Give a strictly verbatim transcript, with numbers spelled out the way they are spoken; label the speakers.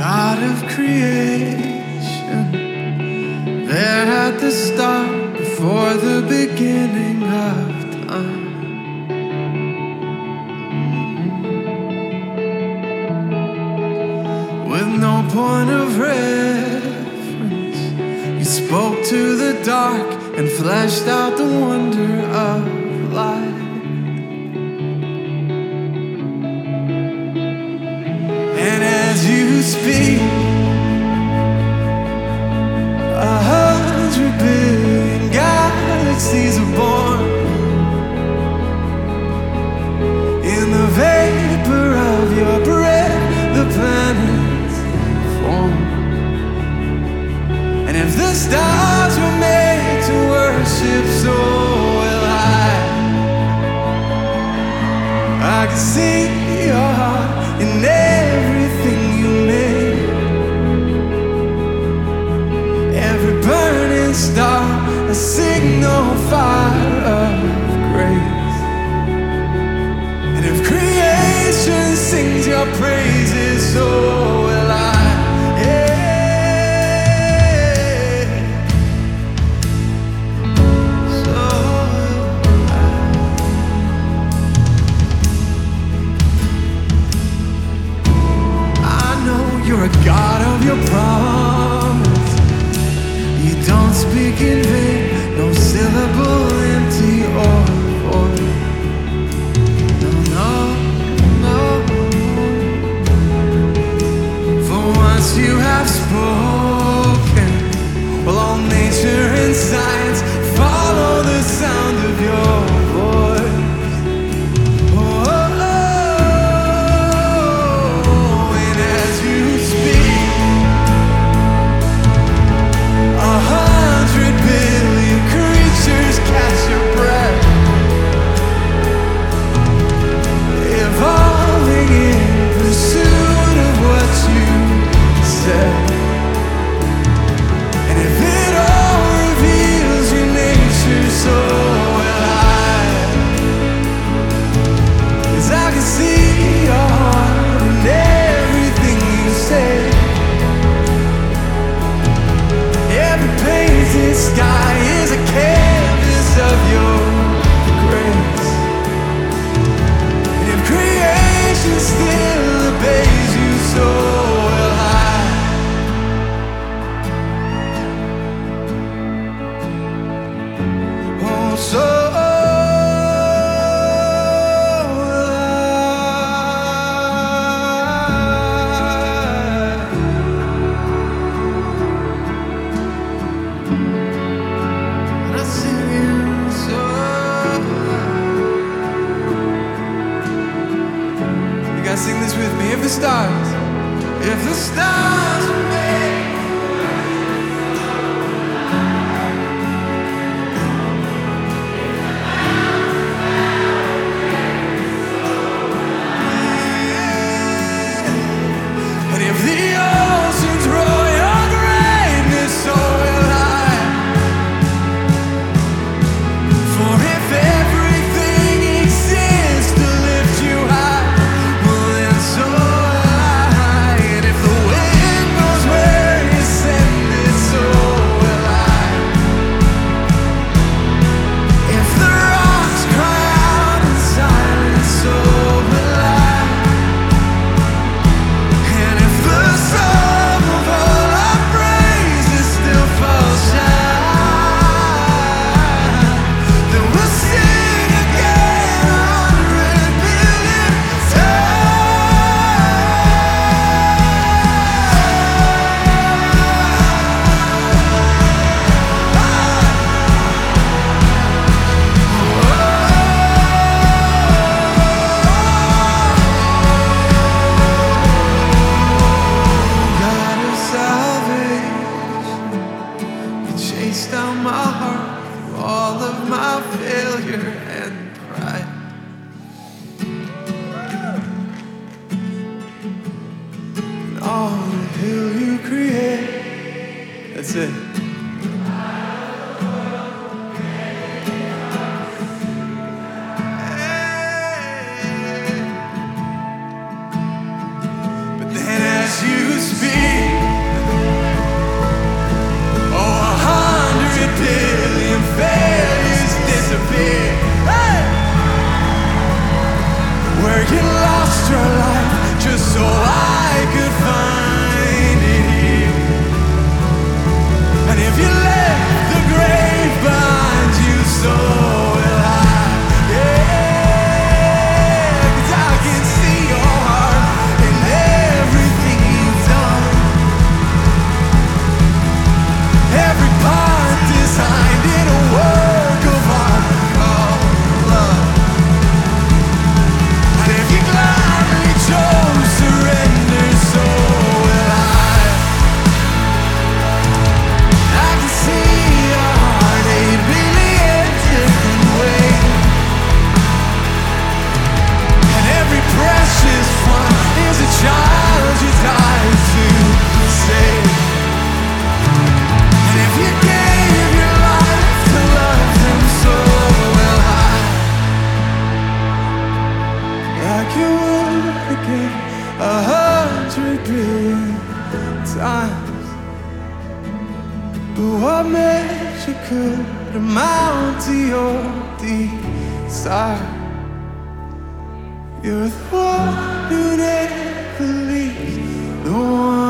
Speaker 1: God of creation, there at the start, before the beginning of time. With no point of reference, you spoke to the dark and fleshed out the wonder of life. And as you speak, a hundred billion galaxies are born. In the vapor of your breath, the planets form. And if the stars were made to worship, so will I. I can see your heart in everything you made. Every burning star, a signal fire of grace. And if creation sings your praises, so will I. Yeah. So will I. I know you're a God of your promise. You don't speak in vain, no syllable empty or void. No, no, no. For once you have spoken, well, all nature and science follow the sound of your voice. Oh, oh, oh. And as you speak, a hundred billion creatures catch your breath, evolving in pursuit of what you said. And if it all reveals your nature, so will I. 'Cause I can see your heart in everything you say. Every painted sky is a canvas of your grace. And if creation still obeys you, so will I. Oh, so will I. And I sing you so. You guys sing this with me. If the stars, if the stars were made, and if the oceans roar your greatness, so will I. For if everything exists to lift you high, well then so will I. And if the wind knows where you send it, so will I. If the rocks cry out in silence, so will I. And if the sum of all our praises still falls short, then we'll sing again a hundred billion God of salvation, you chased down my heart through all of my failure and pride. And all the hill you create, that's it. But then as you speak, times, but what measure could amount to your desire? You're the one who never leaves, the one